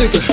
sicker.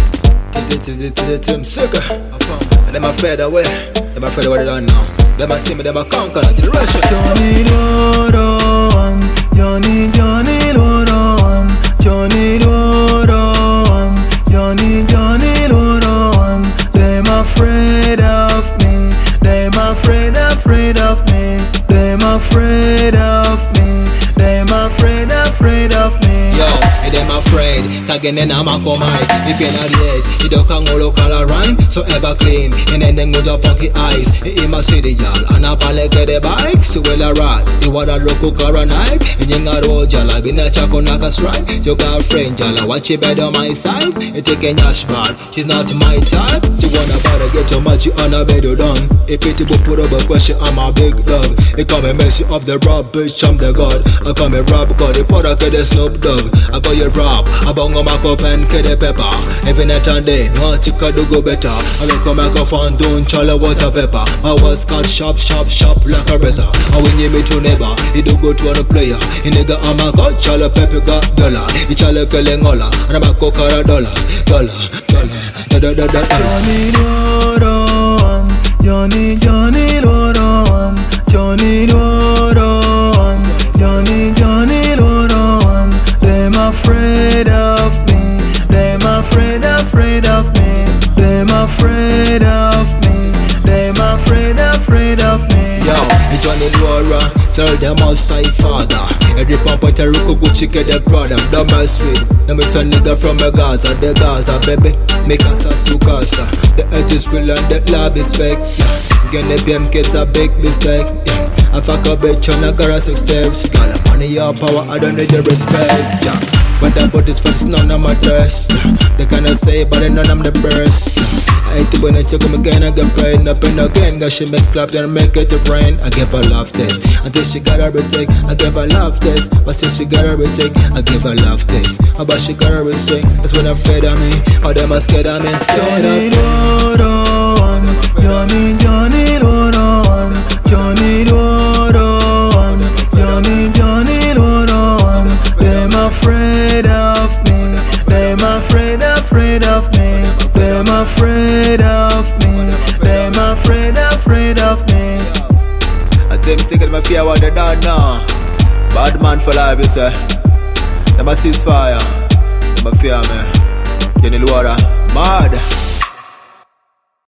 Tim sicker. And them afraid away. Them afraid of what they done now. Them a see me, them a conquer the generation. Johnny Loron, Johnny Loron, Johnny Loron, Johnny Loron. Them afraid of me. Them afraid of me. Them afraid of me. Them afraid of me. Yo, them afraid. Again, then I'm a come high. If you're not yet, you don't come all color rhyme. So ever clean. And then go to pocket eyes. In my city, y'all. And I pallet get the bikes. So well, a ride. You want a local car a night. And you got old, y'all. I been a chaco knock a strike. You got a friend, y'all. Watch your bed on my size. You take a yash bad. She's not my type. You wanna bother get too much. You on a bed, you done. If pity will put up a question, I'm a big dog. It come and mess you up the rob, bitch. I'm the god. I come and rob God. The pot I get the Snoop Dogg. I got your rob. I bang on my cup and get the pepper. Every night and day, no chica do go better. I look on my microphone, don't chala water pepper. I was cut sharp like a razor. I when you meet your neighbor, he do go to a player. He nigga I'm a god, chala pepper got dollar. He chala kelengola, and I'm a coca dollar. Johnny Loron, Johnny Loron, Johnny Loron, Johnny Loron. Them afraid of me. Them afraid of me. Them afraid of me. Them afraid of me. Yo, it's Johnny Loron, tell them outside father. Every pump point a Ruku Gucci get the problem. Don't mess with. Them it's a nigga from the Gaza baby. Make us a sukasa. The earth is real and the love is fake. Yeah. Get the PM kids a big mistake. Yeah. I fuck a bitch on a car 6 steps. Got the money or power, I don't need your respect. Yeah. When that body is fat, it's none of my dress. They kinda say, but they none of the best. I hate to when I take them again, I get paid up and again. Got she make clap, then make it to brain. I give her love test. Until she got her retake, I give her love test. But since she got her retake, I give her love test. How about she got her retake? That's when I'm fed on me. How them are scared of me. Johnny Loron, Johnny Loron, Johnny Loron, Johnny Loron. Them afraid of me. Them afraid of me. Them afraid of me. Them afraid of me. I tell me sick of my fear what they done now. Bad man for life, you say. Them a ceasefire. Them a fear me. Johnny Loron, mad.